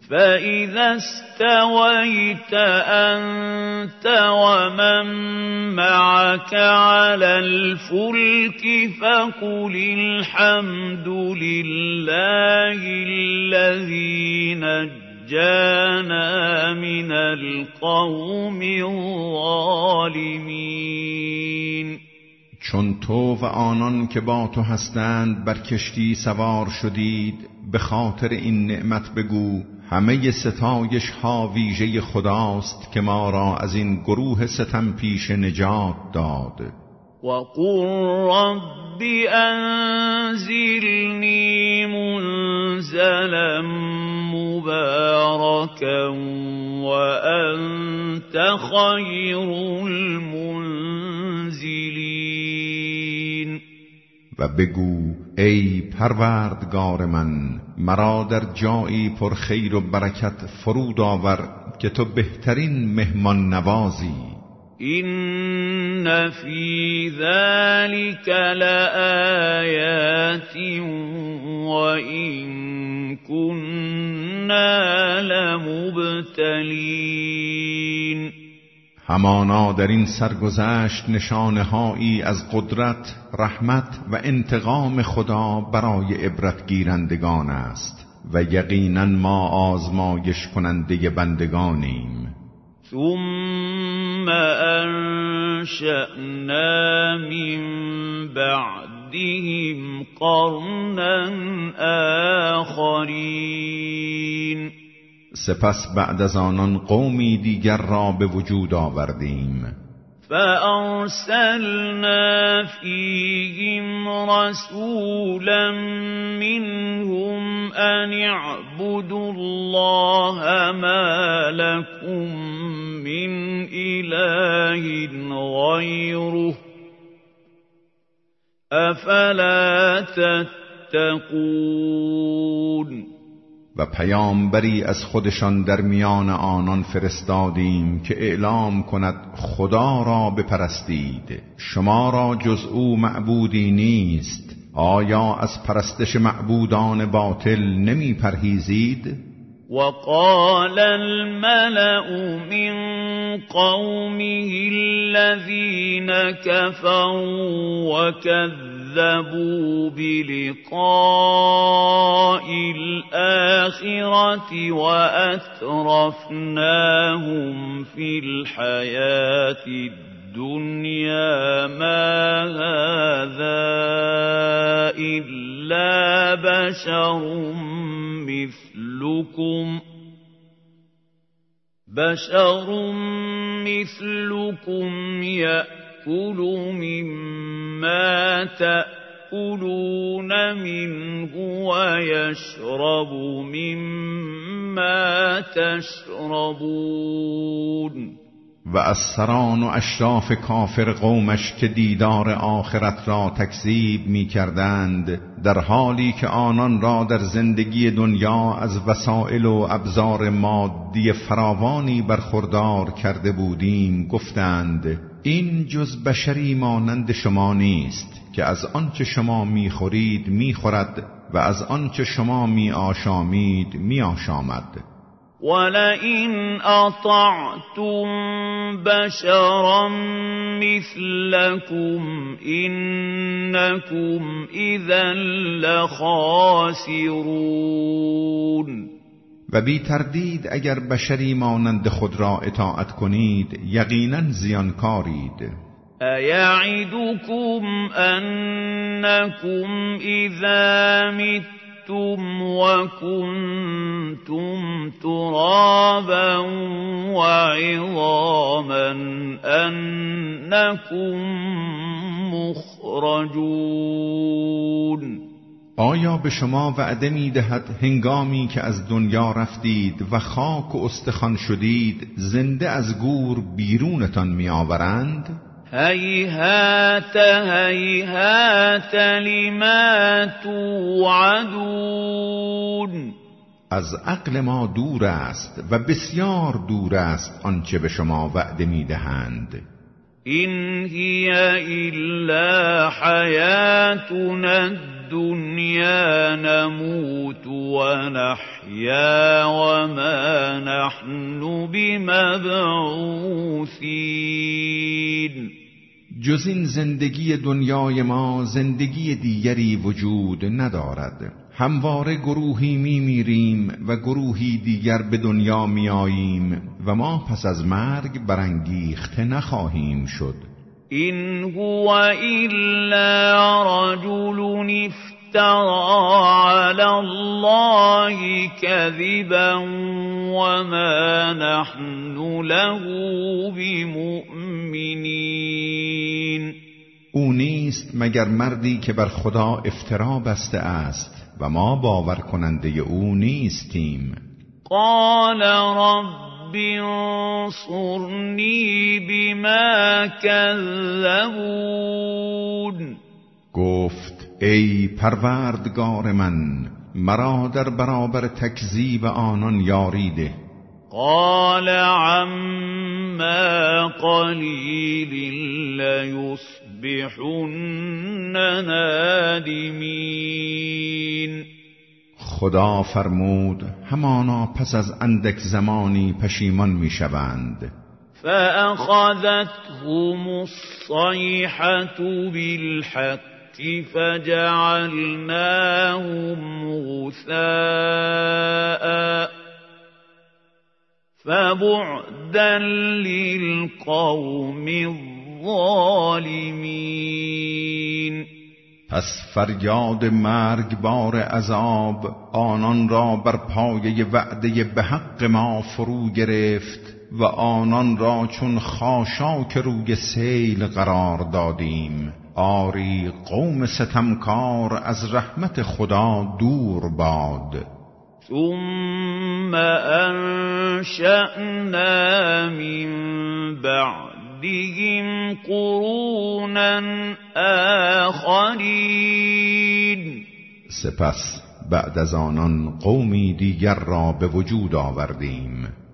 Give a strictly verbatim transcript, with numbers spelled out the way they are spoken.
فَإِذَا اسْتَوَيْتَ أَنْتَ وَمَنْ مَعَكَ عَلَى الْفُلْكِ فَقُلِ الْحَمْدُ لِلَّهِ الَّذِي نَجَّانَا مِنَ الْقَوْمِ الظَّالِمِينَ. چون تو و آنان که با تو هستند بر کشتی سوار شدید، به خاطر این نعمت بگو همه ستایش ها ویژه خداست که ما را از این گروه ستم پیش نجات داد. وَقُلْ رَبِّ أَنزِلْنِي مُنزَلًا مُبَارَكًا وَأَنْتَ خَيْرُ الْمُنزِلِينَ. و بگو ای پروردگار من، مرا در جایی پر خیر و برکت فرود آور که تو بهترین مهمان نوازی. إِنَّ فِي ذَلِكَ لَآيَاتٍ وَإِن كُنَّا لَمُبْتَلِينَ. همانا در این سرگذشت نشانه‌هایی از قدرت، رحمت و انتقام خدا برای عبرت گیرندگان است و یقینا ما آزمایش کننده بندگانیم. ثم انشأنا من بعدهم قرنا آخرین. سپس بعد از آنان قومی دیگر را به وجود آوردیم. فأرسلنا فيهم رسولا منهم أن اعبدوا الله ما لكم من إله غيره أفلا تتقون. و پیامبری از خودشان در میان آنان فرستادیم که اعلام کند خدا را بپرستید، شما را جز او معبودی نیست، آیا از پرستش معبودان باطل نمی پرهیزید؟ وقال الملأ من قومه الذين كفروا وكذبوا بلقاء الآخرة وأترفناهم في الحياة الدنيا ما هذا إلا بشر مثلكم بشر مثلكم يأكل مما تأكلون منه ويشرب مما تشربون. و از سران و اشراف کافر قومش که دیدار آخرت را تکذیب می کردند، در حالی که آنان را در زندگی دنیا از وسائل و ابزار مادی فراوانی برخوردار کرده بودیم، گفتند این جز بشری مانند شما نیست که از آنچه شما می خورید می خورد و از آنچه شما می آشامید می آشامد. وَلَئِنْ أَطَعْتُمْ بَشَرًا مِثْلَكُمْ إِنَّكُمْ إِذًا لَخَاسِرُونَ. و بی تردید اگر بشری مانند خود را اطاعت کنید یقیناً زیانکارید. أَيَعِدُكُمْ أَنَّكُمْ إِذَا مِتُّمْ وَكُنْتُمْ تُرَابًا وَعِظَامًا أَنَّكُمْ مُخْرَجُونَ. آیا به شما وعده می دهد هنگامی که از دنیا رفتید و خاک و استخوان شدید زنده از گور بیرونتان می آورند؟ هیهات هیهات لما توعدون. از عقل ما دور است و بسیار دور است آنچه به شما وعده می دهند. إن هي إلا حياتنا الدنيا نموت ونحيا وما نحن بمبعوثين. جز این زندگی دنیای ما زندگی دیگری وجود ندارد. همواره گروهی می میریم و گروهی دیگر به دنیا می آییم و ما پس از مرگ برانگیخته نخواهیم شد. این هو الا رجل افترى علی الله کذبا وما نحن له بمؤمنین. او نیست مگر مردی که بر خدا افترا بسته است و ما باور کننده او نیستیم. قال رب انصرنی بما کذبون. گفت ای پروردگار من، مرا در برابر تکذیب آنان یاری ده. قال عما قلیل لیصبحن نادمین. خدا فرمود همانا پس از اندک زمانی پشیمان می شوند. فأخذتهم الصیحة بالحق فجعلناهم غثاء فبعدا للقوم الظالمین. پس فریاد مرگبار عذاب آنان را بر پایه وعده به حق ما فرو گرفت و آنان را چون خاشاک روی سیل قرار دادیم. آری قوم ستمکار از رحمت خدا دور باد. ثم انشأنا من بعدهم قرونا آخرین. سپس بعد از آنان قومی دیگر را به وجود آوردیم.